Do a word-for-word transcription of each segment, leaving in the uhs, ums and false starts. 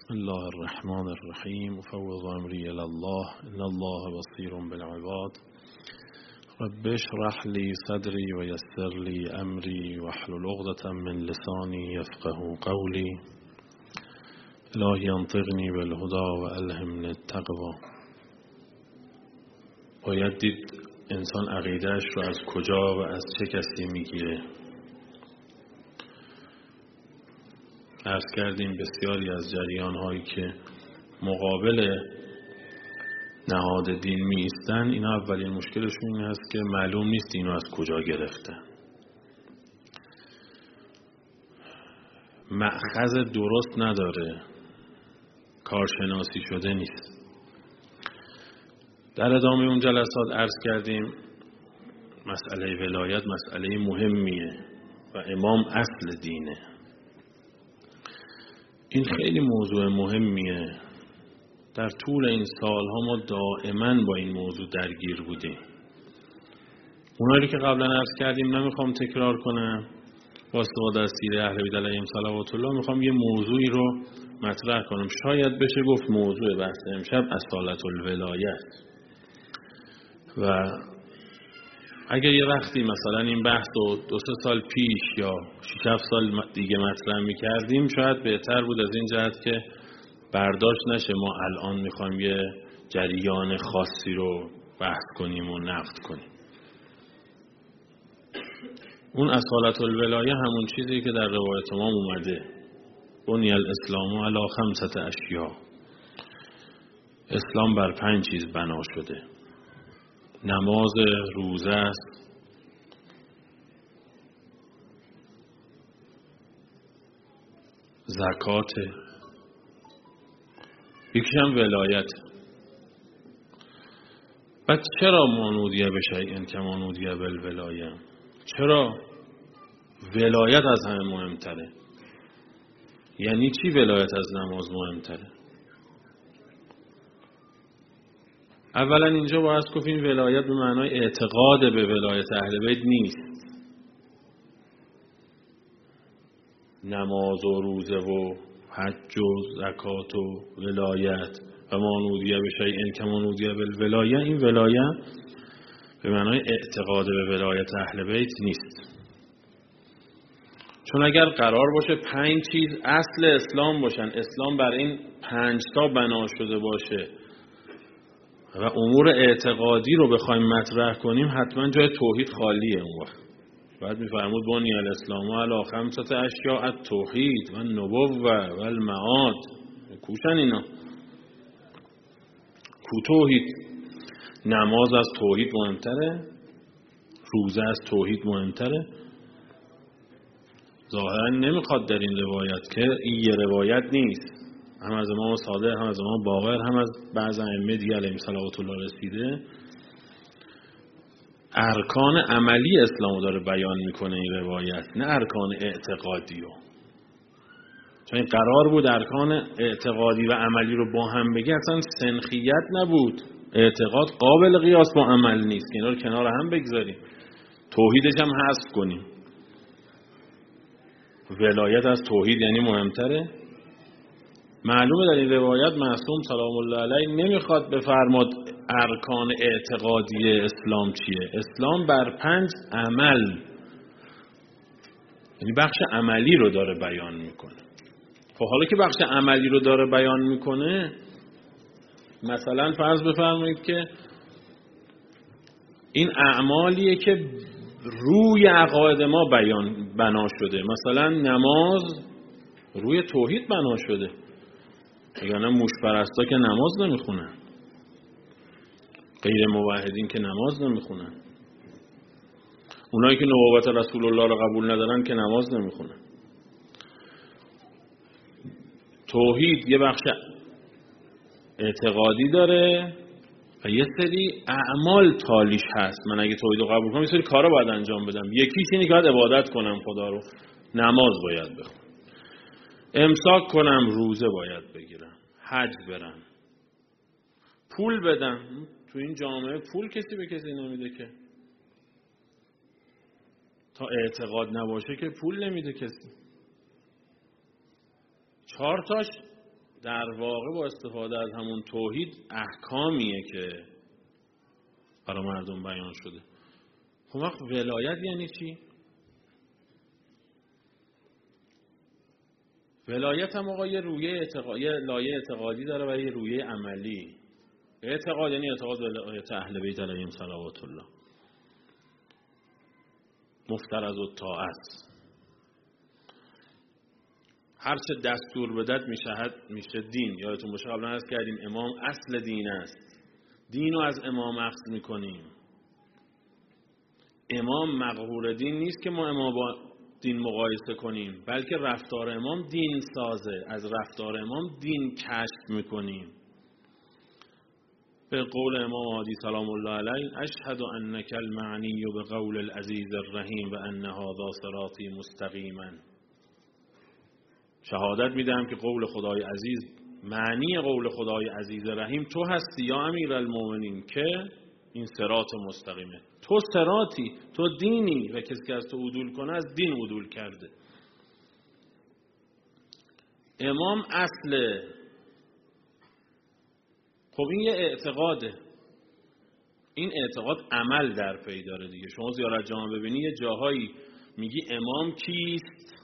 بسم الله الرحمن الرحیم افوض امری الی الله ان الله بصیر بالعباد رب اشرح لی صدری و یسر لی امری واحلل عقدة من لسانی یفقهوا قولی الهی انطقنی بالهدی و الهمنی التقوی. باید دید انسان عقیدهش رو از کجا و از چه کسی میگیره. عرض کردیم بسیاری از جریان‌هایی که مقابل نهاد دین می ایستن، اینا اولین مشکلشون این هست که معلوم نیست اینو از کجا گرفتن. مأخذ درست نداره، کارشناسی شده نیست. در ادامه اون جلسات عرض کردیم مسئله ولایت مسئله مهمیه و امام اصل دینه. این خیلی موضوع مهمیه. در طول این سالها ما دائما با این موضوع درگیر بودیم. اونایی که قبلا عرض کردیم نمیخوام تکرار کنم، با استفاده از سیره اهل بیت علیهم صلوات الله میخوام یه موضوعی رو مطرح کنم. شاید بشه گفت موضوع بحث امشب اصالت الولایت. و اگه یه وقتی مثلا این بحث رو دو سه سال پیش یا شش هفت سال دیگه مطرح میکردیم شاید بهتر بود، از این جهت که برداشت نشه ما الان میخوایم یه جریان خاصی رو بحث کنیم و نقد کنیم. اون اصالت الولایه همون چیزی که در روایت امام اومده، بنی الاسلام علی خمسة اشیاء، اسلام بر پنج چیز بنا شده. نماز، روزه است، زکات، یکی هم ولایت. بعد چرا مانودیه به شیء کما نودیه بالولایه؟ چرا ولایت از همه مهمتره؟ یعنی چی ولایت از نماز مهمتره؟ اولا اینجا باید گفتیم ولایت به معنای اعتقاد به ولایت اهل بیت نیست. نماز و روزه و حج و زکات و ولایت و مانودیه به شیء کما نودیه بالولایه، این ولایت به معنای اعتقاد به ولایت اهل بیت نیست. چون اگر قرار باشه پنج چیز اصل اسلام باشن، اسلام بر این پنج تا بنا شده باشه و امور اعتقادی رو بخوایم مطرح کنیم، حتما جای توحید خالیه. اون وقت بعد میفرمود بنی الاسلام علی خمسة اشیاء، التوحید و النبوة و المعاد. کوشن اینا؟ کو توحید؟ نماز از توحید مهمتره؟ روزه از توحید مهمتره؟ ظاهرا نمیخواد در این روایت که این یه روایت نیست، هم از امام صادق، هم از امام باقر، هم از بعض ائمه دیگه علیهم صلوات الله رسیده، ارکان عملی اسلام داره بیان میکنه این روایت، نه ارکان اعتقادی رو. چون این قرار بود ارکان اعتقادی و عملی رو با هم بگه، اصلا سنخیت نبود. اعتقاد قابل قیاس با عمل نیست که اینا رو کنار هم بگذاریم، توحیدش هم حذف کنیم. ولایت از توحید یعنی مهمتره. معلومه در این روایت معصوم سلام الله علیه نمیخواد بفرماد ارکان اعتقادی اسلام چیه. اسلام بر پنج عمل، یعنی بخش عملی رو داره بیان میکنه. خب حالا که بخش عملی رو داره بیان میکنه، مثلا فرض بفرمایید که این اعمالیه که روی عقاید ما بیان بنا شده. مثلا نماز روی توحید بنا شده، یعنی موش پرستا که نماز نمیخونن، غیر موحدین که نماز نمیخونن، اونایی که نبوت رسول الله رو قبول ندارن که نماز نمیخونن. توحید یه بخش اعتقادی داره و یه سری اعمال تالیش هست. من اگه توحید رو قبول کنم یه سری کارا باید انجام بدم. یکیش اینه که باید عبادت کنم خدا رو، نماز باید بخونم، امساک کنم، روزه باید بگیرم، حج برم، پول بدم. تو این جامعه پول کسی به کسی نمیده که، تا اعتقاد نباشه که پول نمیده کسی. چهار تاش در واقع با استفاده از همون توحید احکامیه که برای مردم بیان شده. خب وقت ولایت یعنی چی؟ ولایت هم آقا یه رویه اعتقادی، یه لایه اعتقادی داره و یه رویه عملی. اعتقاد یعنی اعتقاد ولایت اهل بیت علیهم صلوات الله، مفترض الطاعت. هر چه دستور بدد میشه میشه دین. یادتون باشه قبلا عرض کردیم امام اصل دین است. دین رو از امام اخذ میکنیم. امام مقهور دین نیست که ما امام با دین مقایسه کنیم، بلکه رفتار امام دین سازه. از رفتار امام دین کشف میکنیم. به قول امام عادی سلام الله علیه: اشهد انک المعنی بقول العزیز الرحیم و ان هذا صراطی مستقیما. شهادت میدم که قول خدای عزیز، معنی قول خدای عزیز رحیم تو هستی یا امیرالمومنین که این صراط مستقیمه. تو صراطی، تو دینی و کسی که از تو عدول کنه از دین عدول کرده. امام اصله. خب این یه اعتقاده. این اعتقاد عمل در پی داره دیگه. شما زیارت جامع ببینی یه جاهایی میگی امام کیست،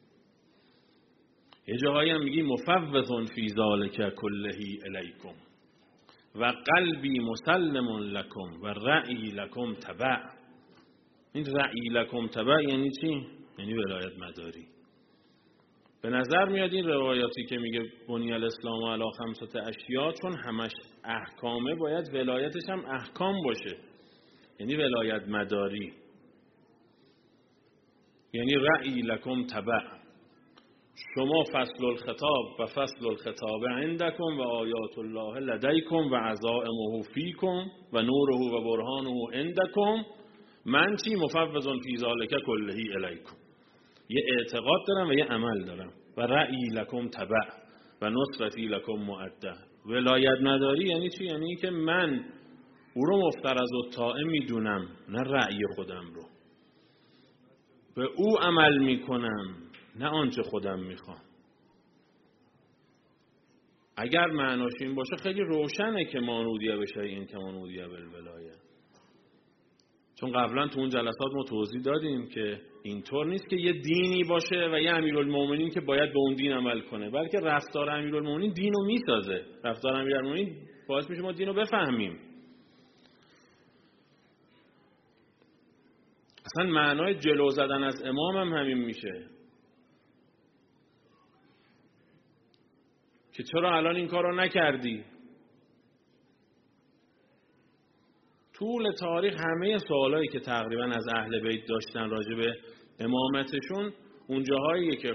یه جاهایی هم میگی مفوض فی ذالک کله الیکم و قلبی مسلم لکم و رأی لکم تبع. این رأی لکم تبع یعنی چی؟ یعنی ولایت مداری. به نظر میاد این روایاتی که میگه بنی الاسلام علی خمسة اشیاء، چون همش احکامه باید ولایتش هم احکام باشه، یعنی ولایت مداری، یعنی رأی لکم تبع. شما فصل الخطاب و فصل الخطاب عندکم و آیات الله لدیکم و عزائمه فیکم و نوره و برهانه عندکم. من چی؟ مفوض فی ذالک کله الیکم. یه اعتقاد دارم و یه عمل دارم. و رأی لکم تبع و نصرتی لکم مؤده. ولایت نداری یعنی چی؟ یعنی که من او رو مفترض الطاعه میدونم، نه رأی خودم رو. به او عمل میکنم، نه آنچه خودم میخوام. اگر معناش این باشه خیلی روشنه که مانودیه بشه این که مانودیه بالولایه. چون قبلا تو اون جلسات ما توضیح دادیم که اینطور نیست که یه دینی باشه و یه امیرالمومنین که باید به اون دین عمل کنه، بلکه رفتار امیرالمومنین دینو میسازه. رفتار امیرالمومنین باعث میشه ما دینو بفهمیم. اصلا معنای جلو زدن از امام هم همین میشه که چرا الان این کار رو نکردی؟ طول تاریخ همه سوالایی که تقریبا از اهل بیت داشتن راجع به امامتشون، اون جاهاییه که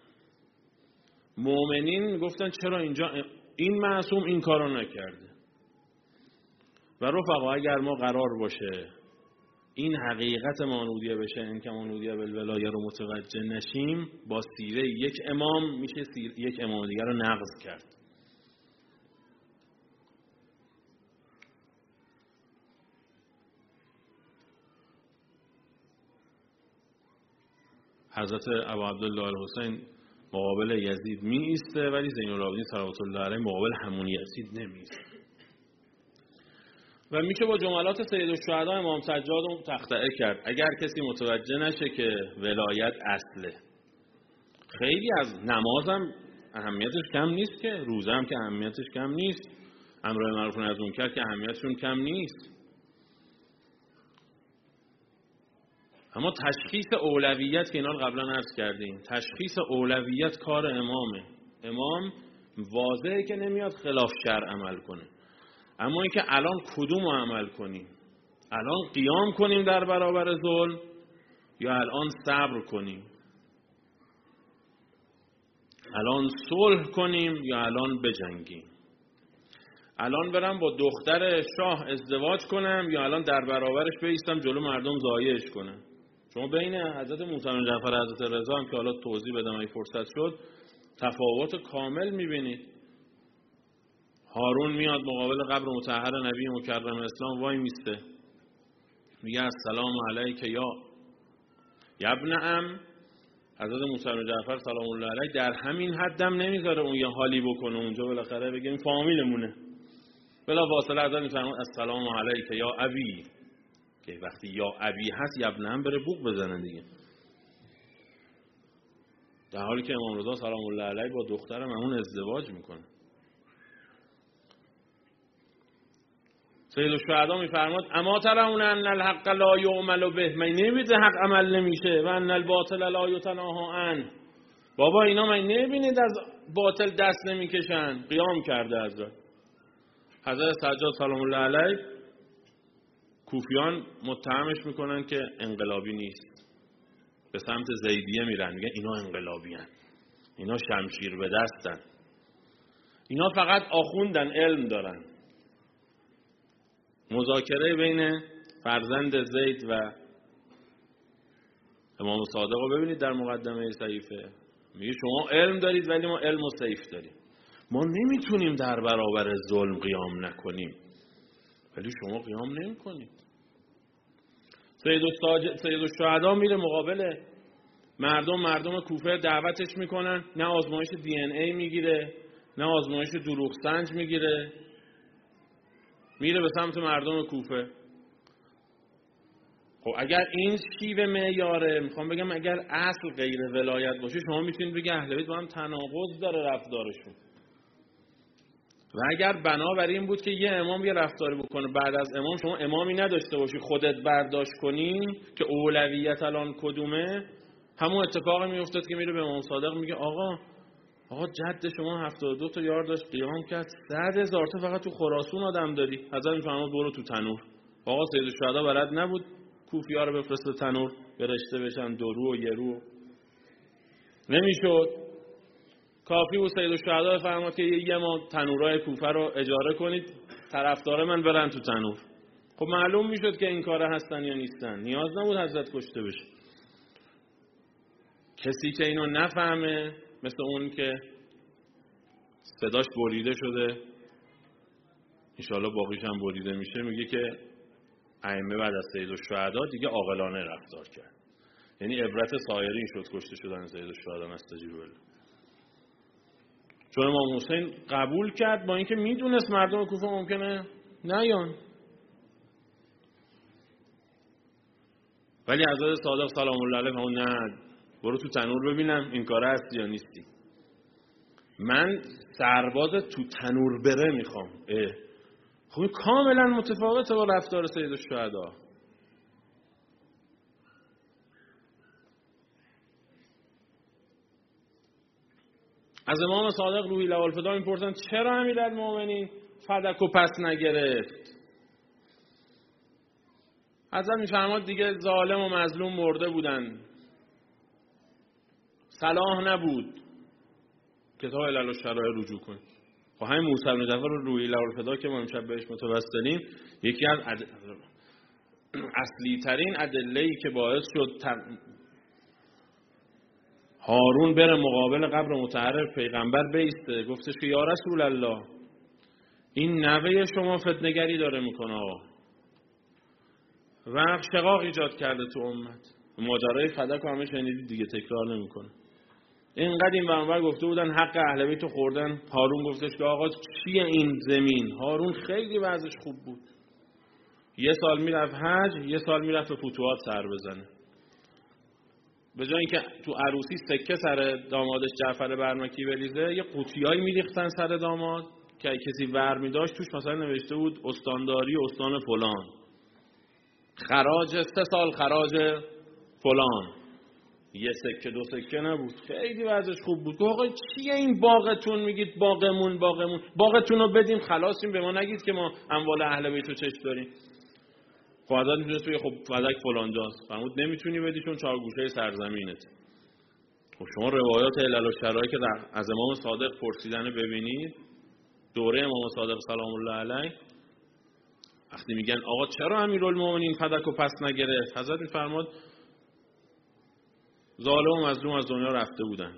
مؤمنین گفتن چرا اینجا این معصوم این کار رو نکرده. و رفقا اگر ما قرار باشه این حقیقت مانودیه بشه، این که مانودیه بالولایه رو متوجه نشیم، با سیره یک امام میشه یک امام دیگر رو نقض کرد. حضرت ابو عبدالله الحسین مقابل یزید می ایسته، ولی زین العابدین صلوات الله علیه مقابل همون یزید نمی ایسته. و میشه با جملات سید الشهدا امام سجاد رو تخطئه کرد اگر کسی متوجه نشه که ولایت اصله. خیلی از نمازم اهمیتش کم نیست، که روزه هم که اهمیتش کم نیست، امر معروف و نهی از منکر که اهمیتشون کم نیست. اما تشخیص اولویت که اینا رو قبلا عرض کردیم، تشخیص اولویت کار امامه. امام واضحه که نمیاد خلاف شرع عمل کنه، اما اینکه الان کدوم رو عمل کنیم؟ الان قیام کنیم در برابر ظلم یا الان صبر کنیم؟ الان صلح کنیم یا الان بجنگیم؟ الان برم با دختر شاه ازدواج کنم یا الان در برابرش بایستم جلو مردم ضایعش کنم؟ شما بین حضرت موسی بن جعفر و حضرت رضا هم که حالا توضیح بدم اگه فرصت شد تفاوت کامل میبینید. هارون میاد مقابل قبر مطهر نبی مکرم اسلام وای میسته، میگه السلام علیک یا ابن عم. حضرت موسی بن جعفر سلام الله علیه در همین حدم نمیذاره اون یه حالی بکنه اونجا، بالاخره بگه این فامیلمونه. بلا واصله حضرت میفرماد السلام علیک یا ابی، که وقتی یا ابی هست یا ابن هم بره بوق بزنه دیگه. در حالی که امام رضا سلام الله علیه با دختر مأمون ازدواج میکنه. سید الشهدا میفرماد اما ترون ان الحق لا یعمل به، من نمیده حق عمل نمیشه، و ان الباطل لا یتناهی عنه، بابا اینا من نمیبینید از باطل دست نمیکشن. قیام کرده حضرت حضرت سجاد سلام الله علیه. کوفیان متهمش میکنن که انقلابی نیست، به سمت زیدیه میرن، میگن اینا انقلابی هن، اینا شمشیر به دستن، اینا فقط آخوندن، علم دارن. مذاکره بین فرزند زید و امام صادق رو ببینید در مقدمه صحیفه، میگه شما علم دارید ولی ما علم و سیف داریم، ما نمیتونیم در برابر ظلم قیام نکنیم ولی شما قیام نمیکنید. سید سید الشهدا میره مقابل مردم، مردم کوفه دعوتش میکنن، نه آزمایش دی ان ای میگیره نه آزمایش دروغ سنج میگیره، میره به سمت مردم کوفه. خب اگر این شیوه معیاره، میخوام بگم اگر اصل غیر ولایت باشه، شما میتونید بگید اهل بیت با هم تناقض داره رفتارشون. و اگر بنابر این بود که یه امام یه رفتاری بکنه، بعد از امام شما امامی نداشته باشی خودت برداشت کنی که اولویت الان کدومه، همون اتفاقی میافتاد که میره به امام صادق میگه آقا آقا جد شما هفتاد و دو تا یار داشت قیام کرد، صد هزار تا فقط تو خراسان آدم داری. حضرت میفرماد برو تو تنور. آقا سید الشهدا بلد نبود کوفی‌ها رو بفرسته تنور برشته بشن درو و یرو، نمیشد. کافی بود سید الشهدا فرمود که یه ما تنورای کوفه رو اجاره کنید، طرفدار من برن تو تنور. خب معلوم میشد که این کاره هستن یا نیستن، نیاز نبود حضرت کشته بشه. کسی که اینو نفهمه، مثل اون که صداش بریده شده، انشاءالله باقیش هم بریده میشه، میگه که ائمه بعد از سید الشهدا دیگه عاقلانه رفتار کرد، یعنی عبرت سایرین شد کشته شدن سید الشهدا نستجیب الله. چون امام حسین قبول کرد با اینکه میدونست مردم کوفه ممکنه نیان، ولی حضرت صادق سلام الله علیه فرمود نه برو تو تنور ببینم این کاره هستی یا نیستی. من سرباز تو تنور بره میخوام. خب کاملا متفاوته با رفتار سید الشهدا. از امام صادق روحی له الفدا میپرسن چرا امیرالمومنین فدک و پس نگرفت؟ حضرت میفرماد دیگه ظالم و مظلوم مرده بودن، صلاح نبود کتاب علل الشرایع رجوع کنید. خب همین موسی بن جعفر روحی له الفدا که ما امشب بهش متوسلیم، یکی از عد... اصلی ترین ادله‌ای که باعث شد ت... هارون بره مقابل قبر مطهر پیغمبر بیسته، گفتش که یا رسول الله این نوه شما فتنه‌گری داره میکنه آقا و شقاق ایجاد کرده تو امت. ماجرای فدک همه شنیدید دیگه، تکرار نمیکنه. اینقدر این برانور گفته بودن حق اهل بیت خوردن، هارون گفتش که آقا چیه این زمین؟ هارون خیلی وضعش خوب بود، یه سال میرفت حج، یه سال میرفت به فتوحات سر بزنه. به جای اینکه تو عروسی سکه سر دامادش جعفر برمکی بریزه، یه قوطیایی میریختن سر داماد که کسی ور میداشت توش مثلا نوشته بود استانداری استان فلان، خراج سه سال خراج فلان، یه سکه دو سکه نبود. خیلی وضعش خوب بود. آقا چیه این باغتون؟ میگید باغمون باغمون باغتون رو بدیم خلاصیم، به ما نگید که ما اموال اهل بیت رو چش داریم. خب حضرت میتونست بگه خب فدک فلانجاست، فرمود نمیتونی بدی چون چهارگوشه سرزمینت. خب شما روایات علل الشرایع که از امام صادق پرسیدن ببینید، دوره امام صادق سلام الله علیه، وقتی میگن آقا چرا امیرالمومنین فدک رو پس نگرفت، حضرت میفرماد ظالم و مظلوم از دنیا رفته بودن.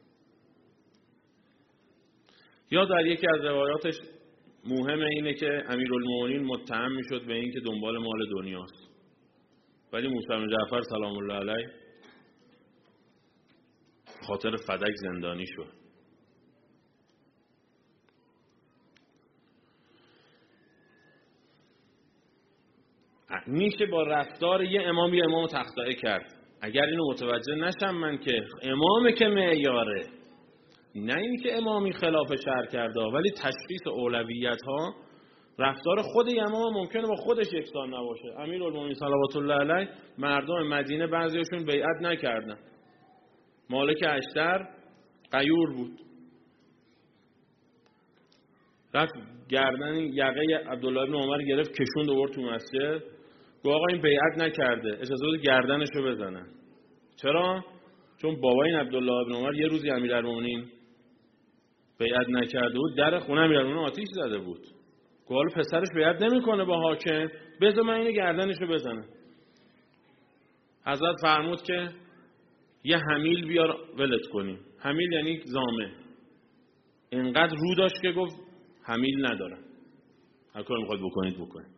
یا در یکی از روایاتش مهمه اینه که امیرالمومنین متهم میشد به این که دنبال مال دنیاست، ولی موسی بن جعفر سلام الله علیه خاطر فدک زندانی شد. میشه با رفتار یه امام یه امام تخطئه کرد. اگر اینو متوجه نشم من که امامه که معیاره، نه این که امامی خلاف شرع کرده، ولی تشخیص اولویت ها رفتار خود امام ممکنه با خودش یکسان نباشه. امیرالمومنین صلوات الله علیه مردم مدینه بعضیشون بیعت نکردن. مالک اشتر غیور بود، رفت گردن یقه عبدالله ابن عمر گرفت کشوند آورد تو مسجد، گفت آقا این بیعت نکرده، اجازه بده گردنشو بزنن. چرا؟ چون بابا این عبدالله ابن عمر یه روزی امیرالمومنین بیعت نکرده بود، در خونه امیرالمومنین آتش زده بود. گفت حالا پسرش بیعت نمیکنه با حاکم، بذار من اینو گردنشو بزنم. حضرت فرمود که یه حمیل بیار ولت کنیم. حمیل یعنی زامه. اینقدر رو داشت که گفت حمیل ندارم، هر کاری میخواد بکنید بکنید.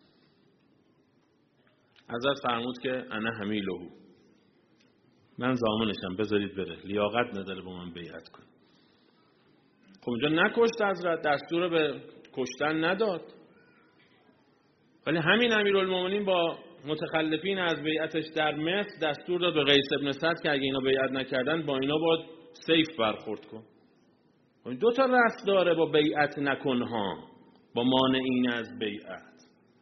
حضرت فرمود که انا حمیلهو، من زامنشم، بذارید بره، لیاقت نداره با من بیعت کن. خب اونجا نکشت حضرت، دستور به کشتن نداد، ولی همین امیرالمومنین با متخلفین از بیعتش در مصر دستور داد به قیس ابن سعد که اگه اینا بیعت نکردن با اینا باید سیف برخورد کن. دو تا رفت داره با بیعت نکنها، با مانعین از بیعت.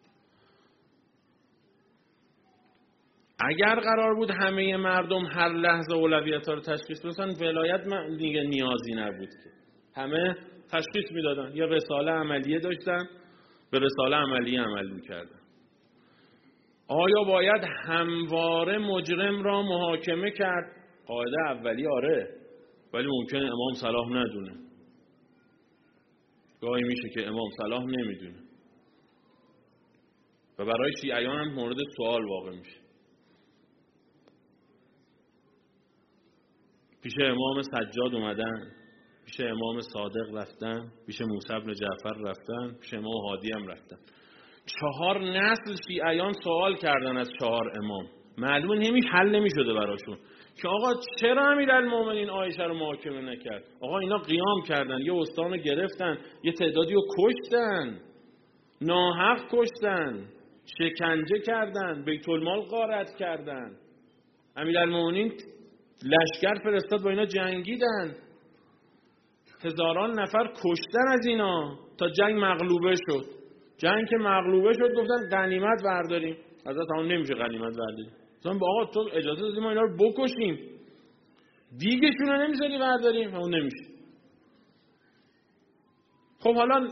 اگر قرار بود همه مردم هر لحظه اولویت ها رو تشخیص بدن، ولایت دیگه نیازی نبود که همه تشخیص میدادن، یا رساله عملیه داشتن به رساله عملیه عمل میکردن. آیا باید همواره مجرم را محاکمه کرد؟ قاعده اولی آره، ولی ممکنه امام صلاح ندونه. گاهی میشه که امام صلاح نمیدونه و برای شیعیان هم مورد سوال واقع میشه. پیش امام سجاد اومدن، پیش امام صادق رفتن، پیش موسی بن جعفر رفتن، پیش امام هادی هم رفتن. چهار نسل شیعیان سوال کردن از چهار امام، معلوم نمیشه، حل نمیشده براشون که آقا چرا امیرالمومنین عایشه رو محاکمه نکرد؟ آقا اینا قیام کردن، یه استان رو گرفتن، یه تعدادی رو کشتن، ناحق کشتن، شکنجه کردن، بیت المال غارت کردن. امیرالمومنین لشکر فرستاد با اینا جنگیدن، هزاران نفر کشتن از اینا تا جنگ مغلوبه شد. جنگ که مغلوبه شد گفتن غنیمت برداریم. حضرت همون نمیشه غنیمت برداریم، مثلا آقا تو اجازه دادی ما اینا رو بکشیم، دیگشون رو نمیذاری برداریم؟ همون نمیشه. خب حالا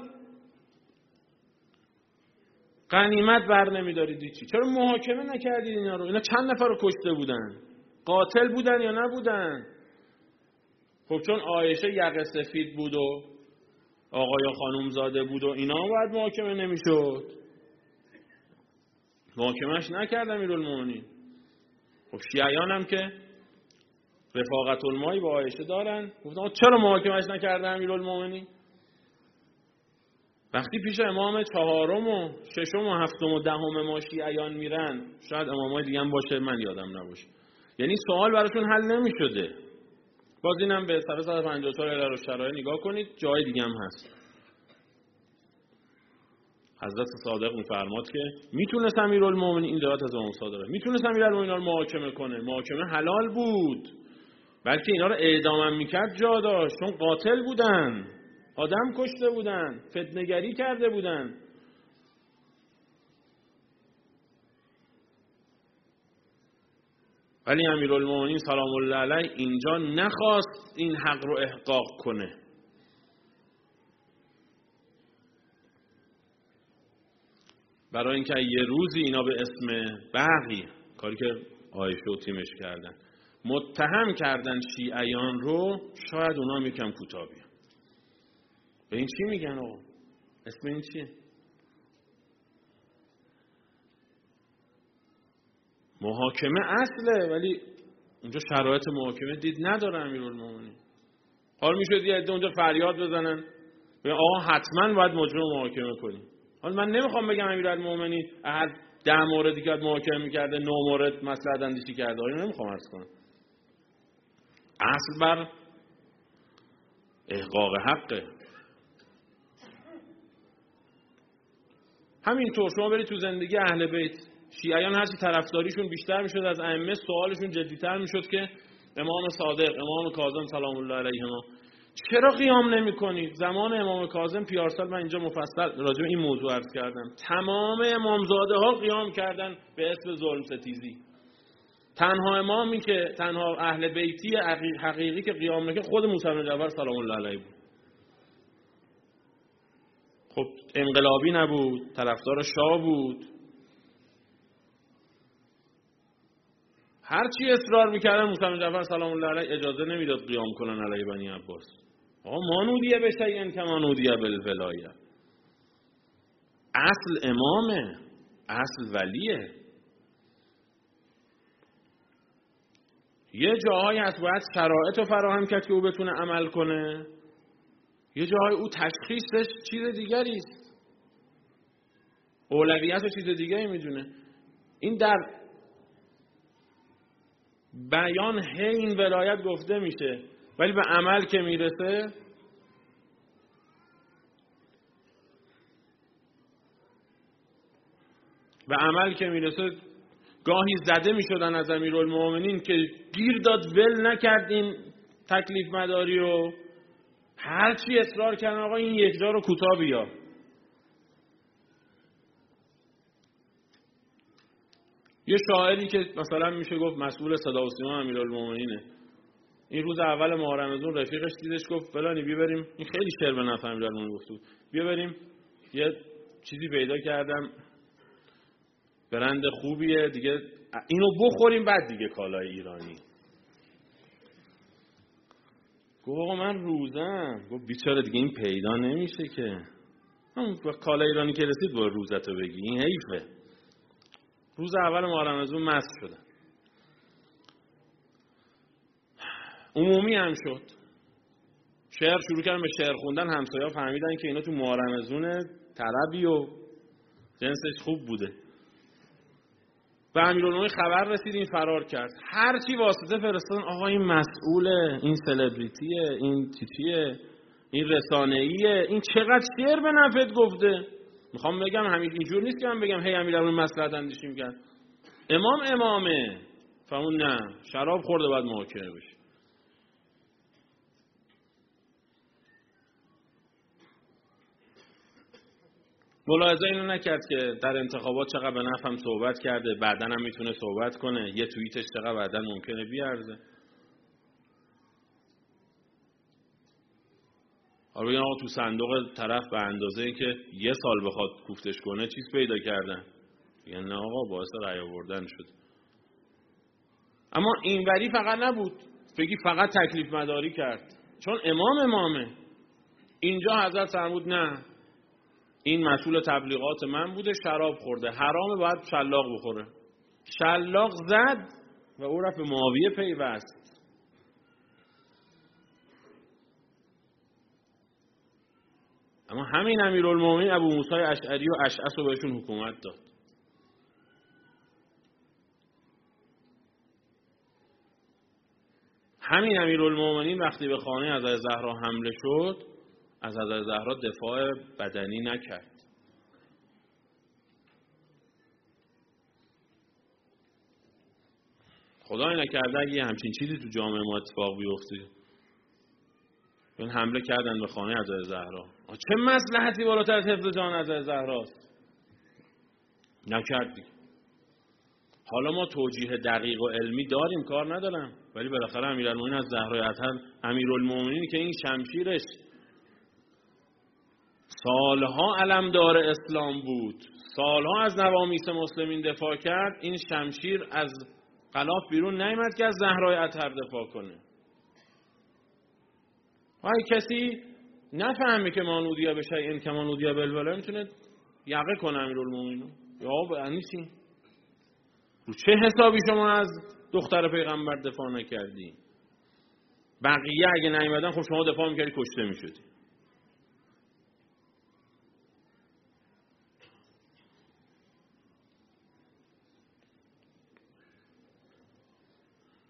غنیمت بر نمیدارید چی؟ چرا محاکمه نکردید اینا رو؟ اینا چند نفر رو کشته بودن؟ قاتل بودن یا نبودن؟ خب چون عایشه یقه سفید بود و آقای خانوم زاده بود و اینا باید محاکمه نمیشد. محاکمهش نکرد امیرالمومنین. خب شیعیان هم که رفاقت المایی با عایشه دارن، گفتن چرا محاکمهش نکرد امیرالمومنین؟ وقتی پیش امام چهارم و ششم و هفتم و دهم ما شیعیان میرن، شاید امامای دیگه هم باشه من یادم نباشه، یعنی سوال براشون حل نمیشده. باز اینم به صفحه صد و پنجاه و چهار الی الشرایع نگاه کنید، جای دیگه هم هست. حضرت صادق میفرماد که میتونست امیرالمومنین، این روایت از امام صادقه، میتونست امیرالمومنین رو محاکمه کنه، محاکمه حلال بود، بلکه اینا رو اعدام هم میکرد جا داشت، چون قاتل بودن، آدم کشته بودن، فتنه‌گری کرده بودن. ولی امیرالمومنین سلام الله علیه اینجا نخواست این حق رو احقاق کنه. برای اینکه یه روزی اینا به اسم بغی، کاری که عایشه و تیمش کردن، متهم کردن شیعیان رو، شاید اونا میکم کوتاه بیان. به این چی میگن آقا؟ اسم این چیه؟ محاکمه اصله، ولی اونجا شرایط محاکمه دید نداره امیرالمومنین. حال میشد یه عده اونجا فریاد بزنن به آقا حتما باید مجرم محاکمه کنیم. حالا من نمیخوام بگم امیرالمومنین هر ده موردی که محاکمه میکرده نه مورد مصلحت اندیشی کرده، اینو نمیخوام عرض کنم. اصل بر احقاق حقه. همینطور شما برید تو زندگی اهل بیت، شیعیان هرچی طرفداریشون بیشتر میشد از ائمه، سوالشون جدی‌تر میشد که امام صادق، امام کاظم سلام الله علیهما چرا قیام نمی کنید؟ زمان امام کاظم پیارسال من اینجا مفصل راجع به این موضوع عرض کردم، تمام امامزاده ها قیام کردن به اسم ظلم ستیزی. تنها امامی که تنها اهل بیتی حقیقی که قیام نکرد خود موسی بن جعفر سلام الله علیه بود. خب انقلابی نبود، طرفدار شاه بود، هر چی اصرار میکردن موسی بن جعفر سلام الله علیه اجازه نمیداد قیام کنن علیه بنی عباس. آقا ما نودیه به شیء کما نودیه بالولایه. اصل امامه، اصل ولیه. یه جاهایی هست باید شرایط رو فراهم کرد که او بتونه عمل کنه، یه جاهای او تشخیصش چیز دیگری است، اولویت رو چیز دیگری میدونه. این در بیان هی این ولایت گفته میشه، ولی به عمل که میرسه به عمل که میرسه گاهی زده میشدن از امیرالمومنین که گیر داد ول نکرد این تکلیف مداری رو، هرچی اصرار کردن آقا این یک جا رو کوتاه بیا. یه شاعری که مثلا میشه گفت مسئول صدا و سیما امیرالمومنینه، این روز اول ماه رمضان رفیقش دیدش گفت فلانی بیا بریم، این خیلی شعر به نفع امیرالمومنین گفت بود، بیا بریم یه چیزی پیدا کردم برند خوبیه دیگه اینو بخوریم بعد دیگه کالای ایرانی. گفت آقا من روزم. گفت بیچاره دیگه این پیدا نمیشه که، اون کالای ایرانی که رسید با روزتو بگی این حیفه. روز اول ماه رمضان مست شدن، عمومی هم شد، شعر شروع کردن به شعر خوندن، همسایه‌ها فهمیدن که اینا تو ماه رمضان طربی و جنسش خوب بوده. به امیرالمومنین خبر رسید، این فرار کرد، هر چی واسطه فرستادن آقا این مسئوله، این سلبریتیه، این تیتیه، این رسانه‌ایه، این چقدر شعر به نفعت گفته. میخوام بگم همین اینجور نیست که من بگم هی امیرالمومنین مصلحت اندیشی میکرد، امام امامه فهمون نه شراب خورده باید محاکمه بشه. ملاحظه اینو نکرد که در انتخابات چقدر به نفعم صحبت کرده، بعداً هم میتونه صحبت کنه، یه توییتش چقدر بعداً ممکنه بیارزه. حالا بگن آقا تو صندوق طرف به اندازه این که یه سال بخواد کوفتش کنه چیز پیدا کردن، یعنی نه آقا باعث رأی آوردن شد. اما اینوری فقط نبود بگی فقط تکلیف مداری کرد، چون امام امامه. اینجا حضرت فرمود نه این مسئول تبلیغات من بوده، شراب خورده، حرامه باید شلاق بخوره. شلاق زد و او رفت به معاویه پیوست. اما همین امیرالمومنین ابو موسی اشعری و اشعث رو بهشون حکومت داد. همین امیرالمومنین وقتی به خانه حضرت زهرا حمله شد از حضرت زهرا دفاع بدنی نکرد. خدای نکرده اگه همچین چیزی تو جامعه ما اتفاق بیفته، این حمله کردن به خانه حضرت زهرا، چه مصلحتی بالاتر از حفظ جان حضرت زهراست؟ نکردی. حالا ما توجیه دقیق و علمی داریم، کار ندارم، ولی بالاخره امیرالمومنین از زهرای اطهر، امیرالمومنینی که این شمشیرش سالها علمدار اسلام بود، سالها از نوامیس مسلمین دفاع کرد، این شمشیر از غلاف بیرون نیامد که از زهرای اطهر دفاع کنه. های کسی نفهمه که مانودیا بشه این که مانودیا بالولایه میتونه یقه کنه امیرالمومنین. یا به چی؟ رو چه حسابی شما از دختر پیغمبر دفاع نکردی؟ بقیه اگه نیومدن خب شما دفاع میکردی کشته میشدی.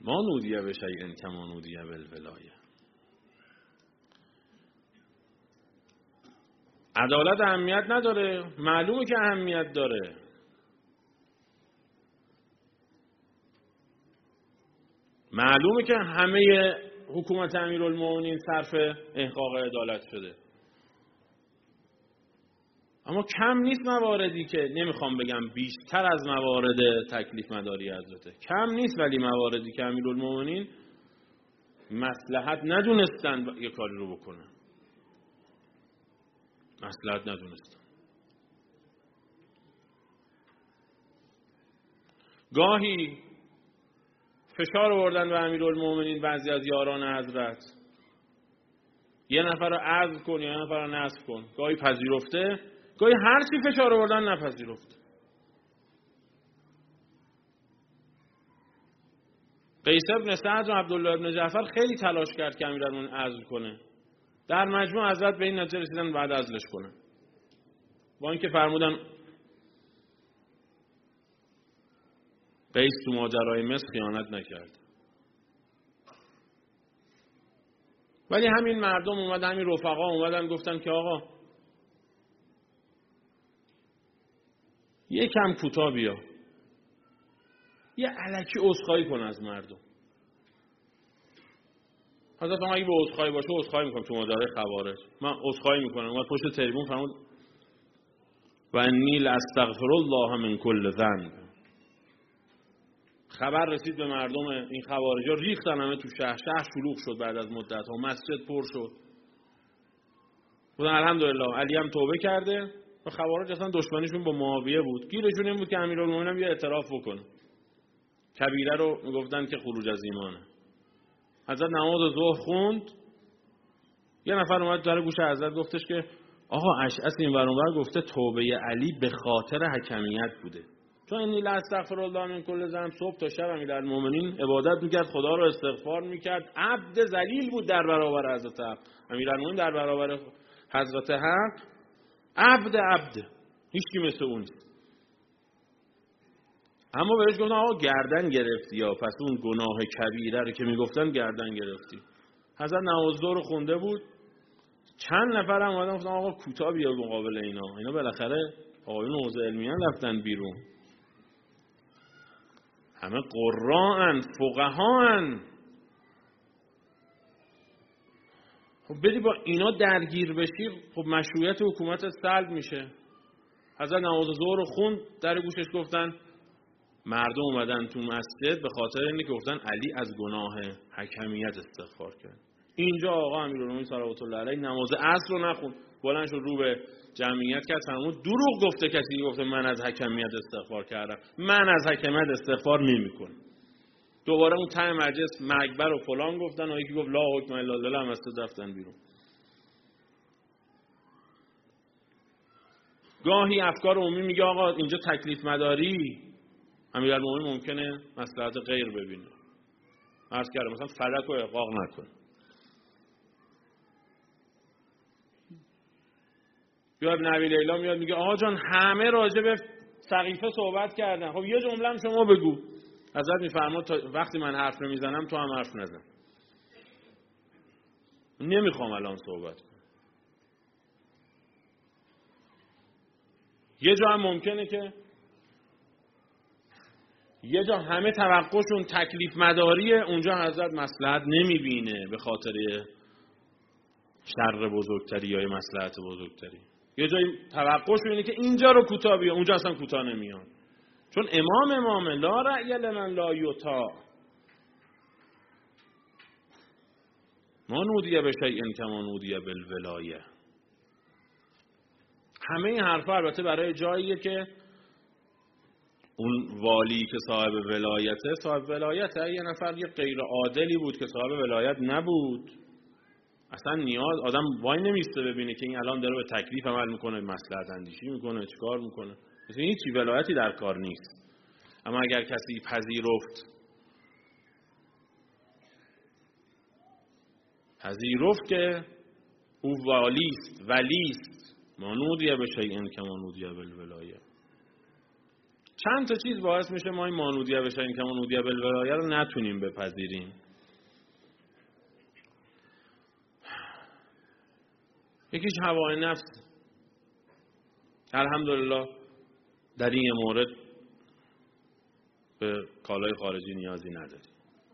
ما نودی به شیء کما نودی بالولایه. عدالت اهمیت نداره؟ معلومه که اهمیت داره. معلومه که همه حکومت امیرالمومنین صرف احقاق عدالت شده، اما کم نیست مواردی که نمیخوام بگم بیشتر از موارد تکلیف مداری حضرته، کم نیست، ولی مواردی که امیرالمومنین مصلحت ندونستن یه کاری رو بکنن، مصلحت ندونستن. گاهی فشار آوردن به امیرالمومنین بعضی از یاران حضرت، یه نفر رو عزل کن یا یه نفر رو نصب کن، گاهی پذیرفته، گاهی هر چی فشار آوردن نپذیرفته. قیس ابن سعد و عبدالله ابن جعفر خیلی تلاش کرد که امیرالمومنین عزل کنه، در مجموع حضرت به این نتیجه رسیدن بعد عزلش کنه، با اینکه فرمودن قیس تو ماجرای مصر خیانت نکرد. ولی همین مردم اومدن، همین رفقا اومدن گفتن که آقا یکم کوتاه بیا، یه الکی عذرخواهی کن از مردم. حضرت ما اگه به عذرخواهی باشه عذرخواهی میکنم تو ماجرای خوارج، من عذرخواهی میکنم. اومد پشت تریبون فرمود و انی لاستغفر الله من کل ذنب. خبر رسید به مردم، این خوارجا ریختن همه تو شهر، شهر شلوغ شد بعد از مدت ها، مسجد پر شد. خدا الحمدلله علی هم توبه کرده و خوارج اصلا دشمنیشون با معاویه بود، گیرشون این بود که امیرالمومنین هم یه اعتراف بکنه، کبیره رو میگفتن که خروج از ایمانه. حضرت نماز ظهر خوند، یه نفر اومد در گوش حضرت گفتش که آقا اشعث این ور اونور گفته توبه علی به خاطر حکمیت بوده، چون انی لاستغفر الله من کل ذنب، صبح تا شب امیرالمومنین عبادت میکرد، خدا رو استغفار میکرد، عبد ذلیل بود در برابر حضرت حق. امیرالمومنین در برابر حضرت حق عبد عبد، هیچ کی مثل اون نیست. اما بهش گفتن آقا گردن گرفتی، یا پس اون گناه کبیره رو که میگفتن گردن گرفتی. حضرت نماز رو خونده بود، چند نفر هم اومدن گفتن آقا کوتاه بیا مقابل اینا، اینا بالاخره آقایون حوزه علمیان رفتن بیرون، همه قرآن فقهان. خب بدی با اینا درگیر بشی، خب مشروعیت حکومت سلب میشه. حضرت نماز ظهر رو خوند، در گوشش گفتن مردم اومدن تو مسجد به خاطر اینکه گفتن علی از گناه حکمیت استغفار کرد. اینجا آقا امیرالمومنین صلوات الله علیه نماز عصر رو نخوند، بلند شد رو به جمعیت کرد، فرمود دروغ گفته کسی که گفته من از حکمیت استغفار کردم، من از حکمیت استغفار نمی‌کنم. دوباره اون ته مجلس مکبر و فلان گفتن و یکی گفت لا حکم الا لله، هم از رفتن بیرون. گاهی افکار عمومی میگه آقا اینجا تکلیف مداری، امیرالمومنین ممکنه مصلحت غیر ببینه، عرض کردم مثلا فلک رو احقاق نکنه. یا ابن ابی لیلا میاد میگه آقا جان همه راجع به سقیفه صحبت کردن، خب یه جمله هم شما بگو. حضرت میفرماد تا وقتی من حرف نمیزنم تو هم حرف نزن، نمیخوام الان صحبت کنم. یه جا هم ممکنه که یه جا همه توقعشون تکلیف مداریه، اونجا حضرت مصلحت نمیبینه به خاطر شر بزرگتری یا مصلحت بزرگتری. یه جایی توقعش اینه که اینجا رو کوتاه بیا، اونجا اصلا کوتاه نمیان، چون امام امام لا رأی لمن لا یطاع. ما نودی به شیء کما نودی بالولایه. همه این حرفا البته برای جاییه که اون والی که صاحب ولایته، صاحب ولایته یه نفر یه غیر عادلی بود که صاحب ولایت نبود، اصلا نیاز آدم وای نمیسته ببینه که این الان داره به تکلیف عمل میکنه، مصلحت اندیشی میکنه، چیکار میکنه، مثلا هیچی ولایتی در کار نیست. اما اگر کسی پذیرفت پذیرفت که او والیست، ولیست، ما نودی به شیء کما نودی بالولایه، چند تا چیز باعث میشه ما این مانودیه بشیم که مانودیه بالولایه رو نتونیم بپذیریم. یکیش هوای نفس. الحمدلله در این مورد به کالای خارجی نیازی نداریم.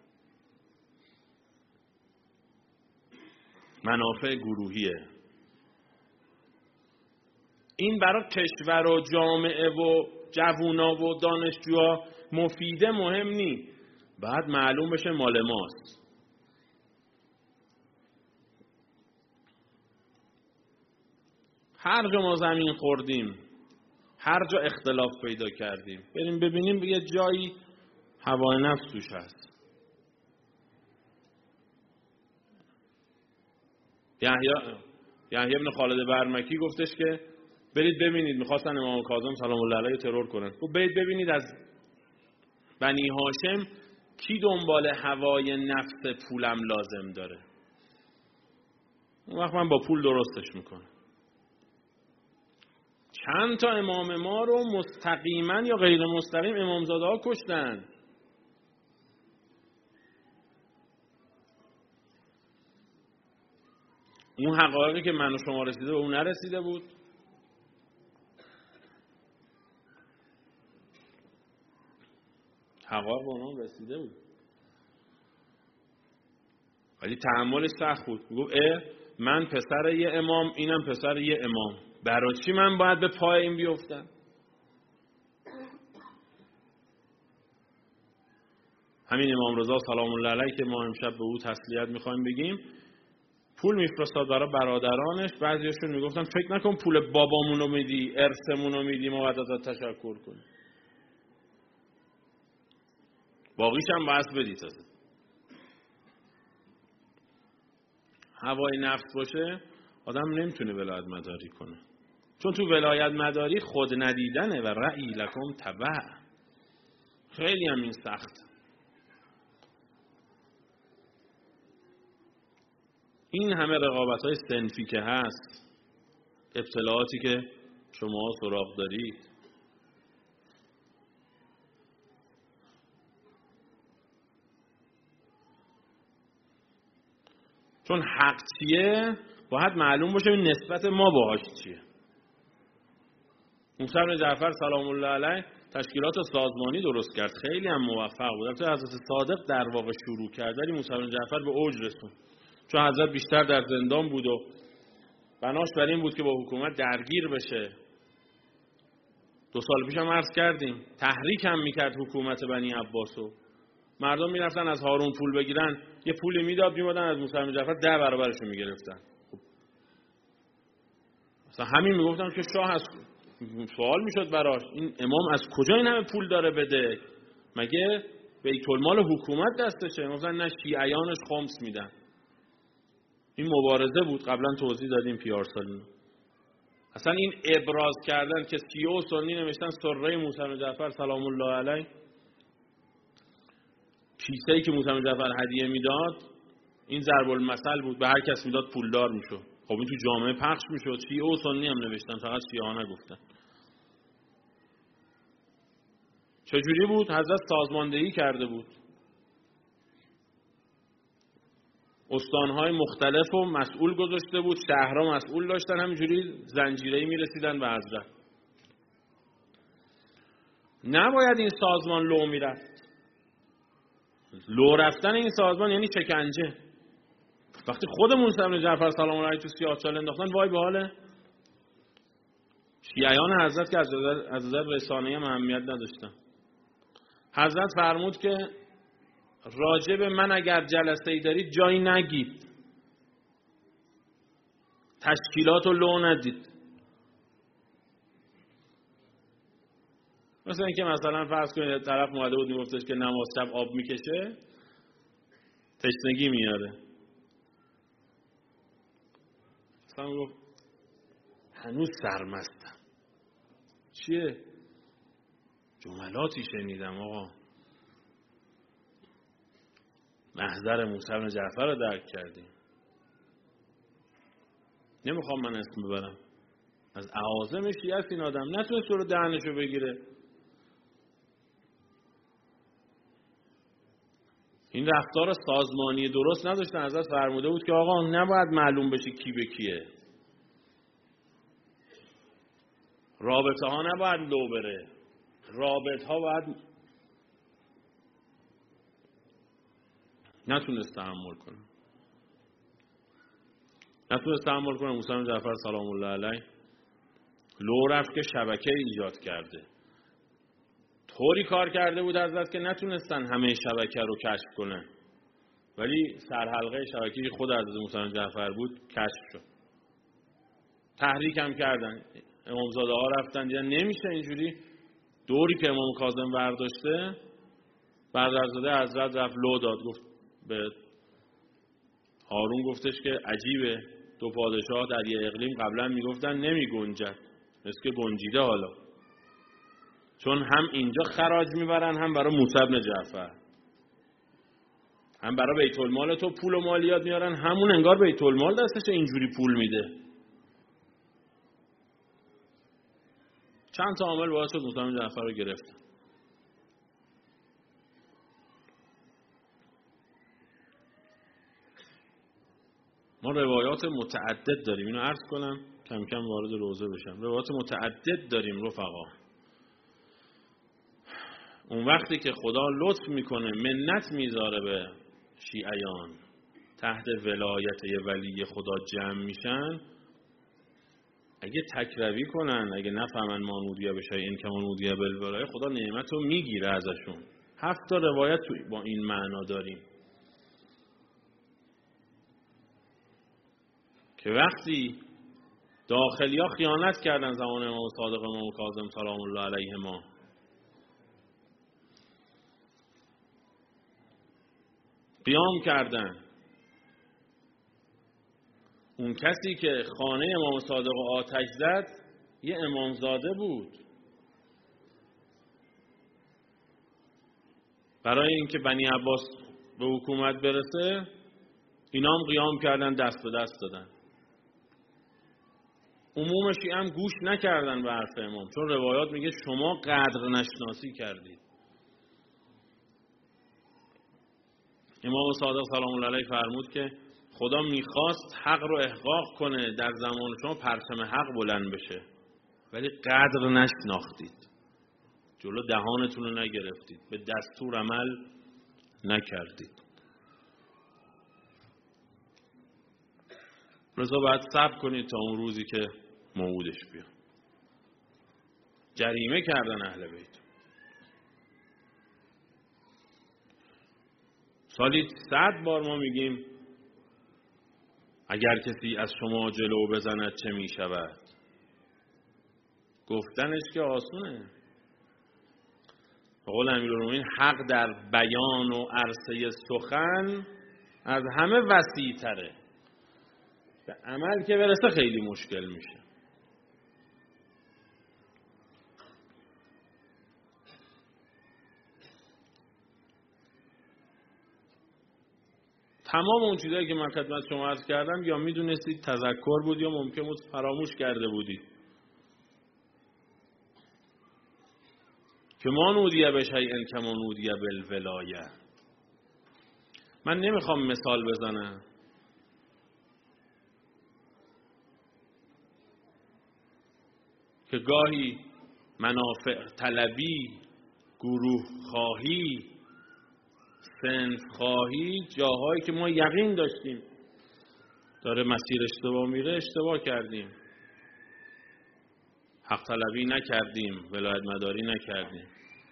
منافع گروهیه. این برای کشور و جامعه و جوونا و دانشجوها مفیده مهم نی. بعد معلوم بشه مال ماست. هر جا ما زمین خوردیم، هر جا اختلاف پیدا کردیم، بریم ببینیم به یه جایی هوای نفس توش هست. یحیی یحیی ابن خالد برمکی گفتش که برید ببینید، میخواستن امام کاظم سلام الله علیه ترور کنن، گفت برید ببینید از بنی هاشم کی دنبال هوای نفس پولم لازم داره، اون وقت من با پول درستش میکنم. چند تا امام ما رو مستقیما یا غیر مستقیم امامزاده ها کشتن. اون حقایقی که من و شما رسیده به اون نرسیده بود. حقایق به اونها رسیده بود ولی تحملش سخت بود. میگفت اه من پسر یه امام، اینم پسر یه امام، برای چی من باید به پای این بیفتم؟ همین امام رضا سلام الله علیه که ما امشب به او تسلیت میخوایم بگیم، پول میفرستاد برای برادرانش. بعضیشون میگفتن فکر نکن پول بابامونو میدی، ارثمونو میدی، ما باید ازت تشکر کنیم، باقیش هم باید بدی. تازه هوای نفس باشه آدم نمیتونه ولایت مداری کنه، چون تو ولایت مداری خود ندیدنه و رأی لکم تبع. خیلی هم این سخت. این همه رقابت‌های صنفی که هست، ابتلاعاتی که شما سراغ دارید، چون حق چیه باید معلوم باشه نسبت ما باهاش چیه. موسی بن جعفر سلام الله علیه تشکیلات سازمانی درست کرد، خیلی هم موفق بود. البته حضرت صادق در واقع شروع کرد ولی موسی بن جعفر به اوج رسوند، چون حضرت بیشتر در زندان بود و بناش بر این بود که با حکومت درگیر بشه. دو سال پیش هم عرض کردیم تحریک هم میکرد حکومت بنی عباسو. مردم میرفتن از هارون پول بگیرن، یه پولی میداد میمادن از موسی بن جعفر ده برابرش رو میگرفتن. مثلا همین میگفتن که شاه هست، سوال میشد براش این امام از کجا این همه پول داره بده؟ مگه بیت المال حکومت دستشه؟ مثلا نه شیعیانش خمس میدن. این مبارزه بود، قبلا توضیح دادیم پیارسال. اصلا این ابراز کردن که شیعه و سنی نوشتن سره موسی بن جعفر سلام الله علیه، کیسه‌ای که موسی بن جعفر هدیه میداد، این ضرب المثل بود، به هر کس میداد پولدار میشد. خب این تو جامعه پخش میشد، شیعه و سنی هم نوشتن، فقط شیعه ها نگفتن. چجوری بود؟ حضرت سازماندهی کرده بود، استانهای مختلف و مسئول گذاشته بود، شهرها مسئول داشتن، همینجوری زنجیره‌ای میرسیدن به حضرت. نباید این سازمان لو میرفت. لو رفتن این سازمان یعنی شکنجه. وقتی خود موسی بن جعفر سلام الله علیه تو سیاه‌چاله انداختن، وای به حال شیعیان حضرت که از نظر رسانه‌ای هم اهمیت نداشتن. حضرت فرمود که راجب من اگر جلسه‌ای دارید جایی نگید، تشکیلات رو لو ندید. مثلا اینکه مثلا فرض کنید طرف اومده بود میگفتش که نماز شب آب میکشه، تشنگی میاره. مثلا میگفت هنوز سرمستم. چیه؟ جملاتی شنیدم آقا. محضر موسی بن جعفر رو درک کردیم. نمیخوام من اسم ببرم، از اعاظم شیعه است این آدم، نتونست رو دهنشو بگیره. این رفتار سازمانی درست نداشتن. ازش فرموده بود که آقا نباید معلوم بشه کی به کیه، رابطه ها نباید لو بره، رابطه ها باید. نتونست تحمل کنه نتونست تحمل کنه موسی بن جعفر سلام الله علیه لو رفت که شبکه ایجاد کرده. طوری کار کرده بود حضرت که نتونستن همه شبکه رو کشف کنن، ولی سرحلقه شبکه خود حضرت موسی بن جعفر بود کشف شد. تحریک هم کردن، امامزاده ها رفتن دیدن نمیشه اینجوری. دوری که امام کاظم برداشته، برادرزاده حضرت رفت لو داد، گفت به هارون گفتش که عجیبه دو پادشاه در یه اقلیم قبلا میگفتن نمی گنجد، مثل که گنجیده حالا، چون هم اینجا خراج میبرن هم برای موسی بن جعفر، هم برای بیت المال تو پول و مالیات میارن، همون انگار بیت المال دستش اینجوری پول میده. چند تا عامل باعث شد موسی بن جعفر رو گرفتن. ما روایات متعدد داریم، اینو عرض کنم کم کم وارد روزه بشم. روایات متعدد داریم رفقا. اون وقتی که خدا لطف میکنه منت میذاره به شیعیان تحت ولایت یه ولی خدا جمع میشن، اگه تکروی کنن، اگه نفهمن مانودیه بشه این که مانودیه بالولایه، خدا نعمت رو میگیره ازشون. هفت تا روایت با این معنا داریم که وقتی داخلی ها خیانت کردن زمان امام صادق و امام کاظم سلام الله علیهما، قیام کردن، اون کسی که خانه امام صادق و آتش زد یه امامزاده بود. برای اینکه بنی عباس به حکومت برسه اینا هم قیام کردن، دست به دست دادن. عموم شیعه هم گوش نکردن به حرف امام، چون روایات میگه شما قدر نشناسی کردید. امام صادق سلام الله علیه فرمود که خدا میخواست حق رو احقاق کنه، در زمان شما پرچم حق بلند بشه، ولی قدر نشناختید، جلو دهانتون رو نگرفتید، به دستور عمل نکردید. رضا باید صبر کنید تا اون روزی که موعودش بیاد. جریمه کردن اهل بیت. سالی صد بار ما میگیم اگر کسی از شما جلو بزند چه می شود؟ گفتنش که آسونه. قول امیرالمومنین حق در بیان و عرصه سخن از همه وسیع تره، به عمل که برسه خیلی مشکل میشه. تمام اون چیزایی که من خدمت شما عرض کردم یا میدونستید تذکر بود یا ممکن بود فراموش کرده بودید. که ما نودیه به شیء کما نودیه بالولایه. من نمیخوام مثال بزنم، که گاهی منافع طلبی، گروه خواهی، صنف خواهی، جاهایی که ما یقین داشتیم داره مسیر اشتباه میره اشتباه کردیم، حق طلبی نکردیم، ولایت مداری نکردیم،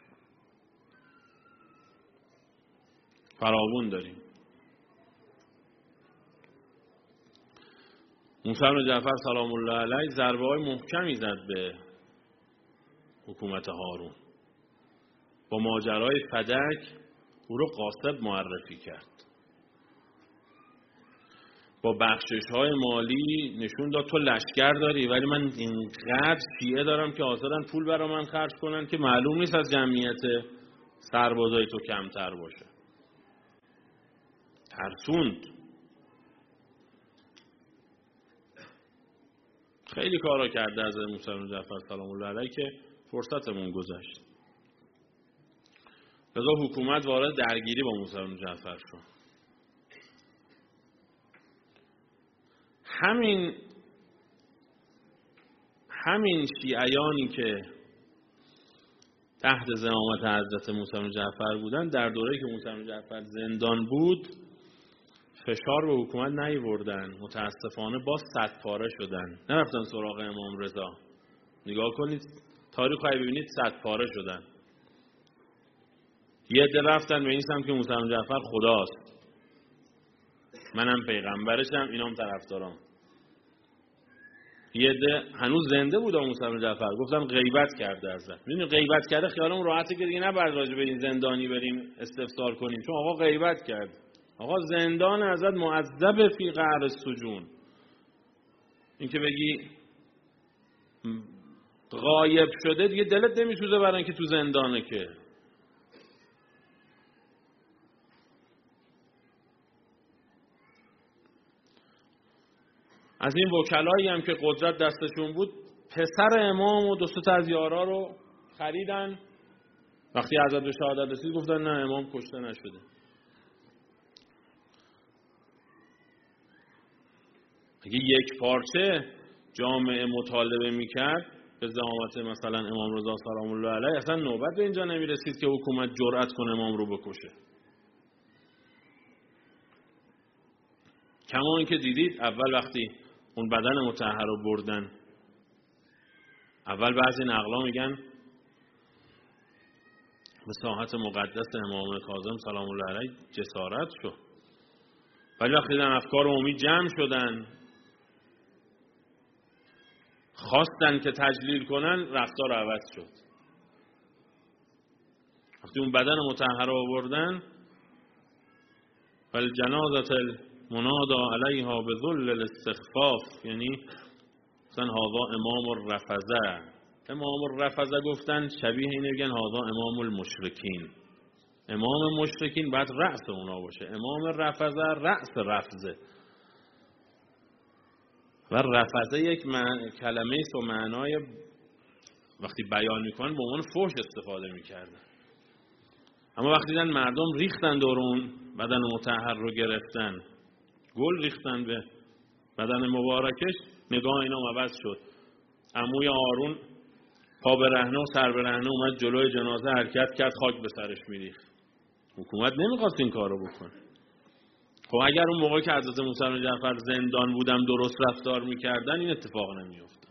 فراوون داریم. موسی بن جعفر سلام الله علیه ضربه های محکمی زد به حکومت هارون. با ماجرای فدک او رو قاصد معرفی کرد. با بخشش های مالی نشون داد تو لشکر داری ولی من اینقدر شیعه دارم که حاضرن پول برای من خرج کنن که معلوم نیست از جمعیت سربازای تو کمتر باشه. ترسوند. خیلی کارا کرده از موسی بن جعفر سلام الله علیه که فرصتمون گذشت. لذا حکومت وارد درگیری با موسی بن جعفر شد. همین همین شیعیانی که تحت زعامت حضرت موسی بن جعفر بودن، در دوره‌ای که موسی بن جعفر زندان بود فشار به حکومت نیاوردن، متاسفانه با صد پاره شدن، نرفتن سراغ امام رضا. نگاه کنید تاریخ رو ببینید، صد پاره شدن. یه عده رفتن به این سمت که موسی بن جعفر خداست، منم پیغمبرشم، اینام طرفدارام. یه عده هنوز زنده بود موسی بن جعفر، گفتن غیبت کرده ازت. میدونی غیبت کرده خیالمون راحته که دیگه نباید راجع به این زندانی بریم استفسار کنیم، چون آقا غیبت کرد. آقا زندان ازت معذب فی قعر السجون. این که بگی غایب شده دیگه دلت نمیسوزه برای اینکه تو زندانه. که از این وکلایی هم که قدرت دستشون بود، پسر امام و دو سه تا از یارا رو خریدن. وقتی حضرت به شهادت رسید گفتن نه امام کشته نشده. اگه یک پارچه جامعه مطالبه میکرد به زعامت مثلا امام رضا سلام الله علیه، اصلا نوبت به اینجا نمیرسید که حکومت جرأت کنه امام رو بکشه. کما اینکه دیدید اول وقتی اون بدن مطهر رو بردن، اول بعضی نقلا میگن به ساحت مقدس امام کاظم سلام الله علیه جسارت شد، ولی وقتی دیدن افکار عمومی جمع شدن خواستن که تجلیل کنن، رفتار عوض شد. وقتی اون بدن مطهر رو بردن، فالجنازه المنادا علیها بذل الاستخفاف، یعنی مثلا هذا امام الرفضه. امام الرفضه گفتن شبیه اینه بگن هذا امام المشرکین. امام مشرکین باید رأس اونا باشه، امام رفضه رأس رفضه. و رفضه یک معنی کلمه است و معنای وقتی بیان میکنن به عنوان فحش استفاده میکردن. اما وقتی دیدن مردم ریختن دور اون بدن مطهر رو گرفتن، گل ریختن به بدن مبارکش، نگاه اینا عوض شد. عموی هارون پا برهنه و سر برهنه اومد جلوی جنازه حرکت کرد، خاک به سرش میریخت. حکومت نمیخواست این کارو بکنه. خب اگر اون موقع که حضرت موسی بن جعفر زندان بودم درست رفتار میکردن این اتفاق نمیافتاد.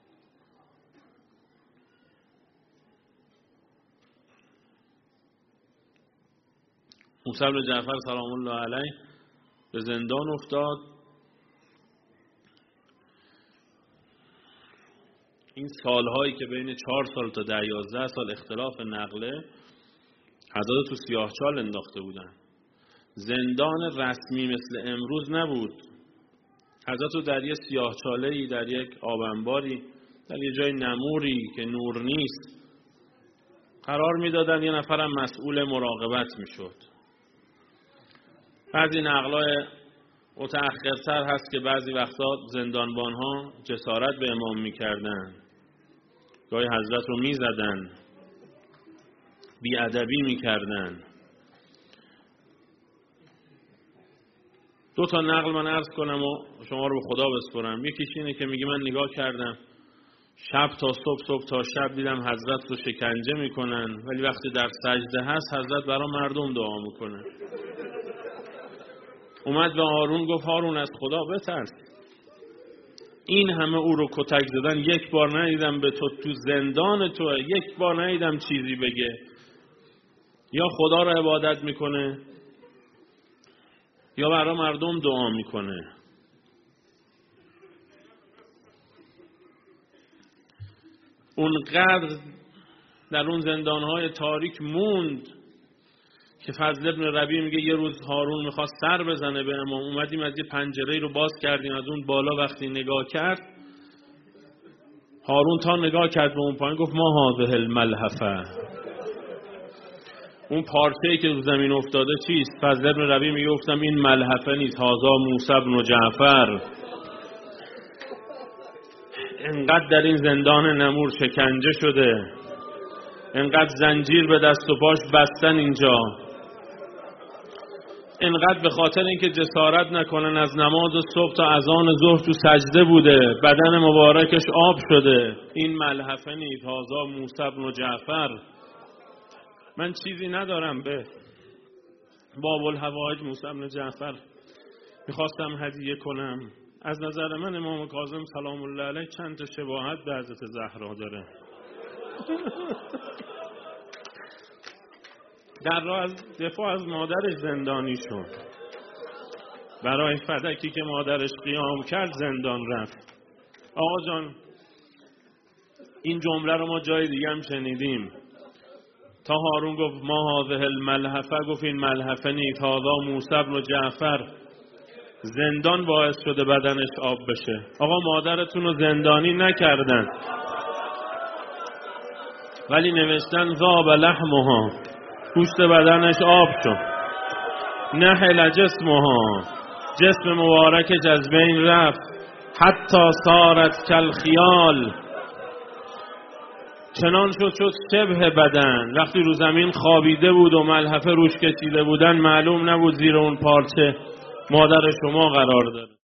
موسی بن جعفر سلام الله علیه به زندان افتاد. این سالهایی که بین چهار سال تا ده یازده سال اختلاف نقله، حضرت تو سیاهچال انداخته بودن. زندان رسمی مثل امروز نبود. حضرت رو در یه سیاهچاله‌ای، در یک آبنباری، در یه جای نموری که نور نیست قرار میدادن. یه نفرم مسئول مراقبت میشد. بعضی نقلای متأخرتر هست که بعضی وقتا زندانبانها جسارت به امام میکردن، گاهی حضرت رو میزدن، بی‌ادبی میکردن. دو تا نقل من عرض کنم و شما رو به خدا بسپرم. یکیش اینه که میگه من نگاه کردم شب تا صبح، صبح تا شب دیدم حضرت رو شکنجه میکنن، ولی وقتی در سجده هست حضرت برای مردم دعا میکنه. اومد به هارون گفت هارون از خدا بترس، این همه او رو کتک زدن، یک بار ندیدم به تو تو زندان تو یک بار ندیدم چیزی بگه، یا خدا رو عبادت میکنه یا برای مردم دعا میکنه. اونقدر در اون زندانهای تاریک موند که فضل ابن ربیع میگه یه روز هارون میخواست سر بزنه به امام، اومدیم از یه پنجره رو باز کردیم، از اون بالا وقتی نگاه کرد هارون تا نگاه کرد به اون پایین گفت ما هذه الملحفه، اون پارچه‌ای که رو زمین افتاده چیست؟ فضل ابن ربیع میگه گفتم این ملحفه نیست، هذا موسی بن جعفر. انقدر در این زندان نمور شکنجه شده، انقدر زنجیر به دست و پاش بستن اینجا، انقدر به خاطر اینکه جسارت نکنن از نماز صبح تا اذان ظهر تو سجده بوده، بدن مبارکش آب شده. این ملحفه نیست، هذا موسی بن جعفر. من چیزی ندارم به باب الحوائج موسی بن جعفر، میخواستم هدیه کنم. از نظر من امام کاظم سلام الله علیه چند تا شباهت به حضرت زهرا داره. در راه از دفاع از مادرش زندانی شد، برای فدکی که مادرش قیام کرد زندان رفت. آقا جان این جمله رو ما جای دیگه هم شنیدیم. تا هارون گفت ما هذه الملحفه، گفت این ملحفه نیست، هذا موسی بن جعفر. زندان باعث شده بدنش آب بشه. آقا مادرتون رو زندانی نکردن ولی نوشتن ذاب لحمها، گوشت بدنش آب شد. نحل جسمها، جسم مبارکش از بین رفت. حتی صارت کالخیال، چنان شد شد شبه بدن. وقتی رو زمین خوابیده بود و ملحفه روش کشیده بودن، معلوم نبود زیر اون پارچه مادر شما قرار داره.